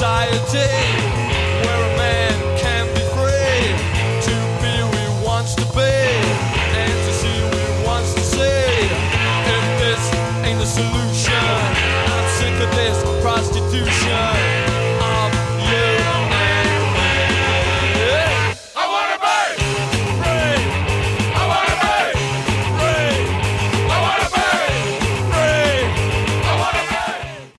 society where a man can be free to be who he wants to be and to see who he wants to see. If this ain't the solution, I'm sick of this prostitution.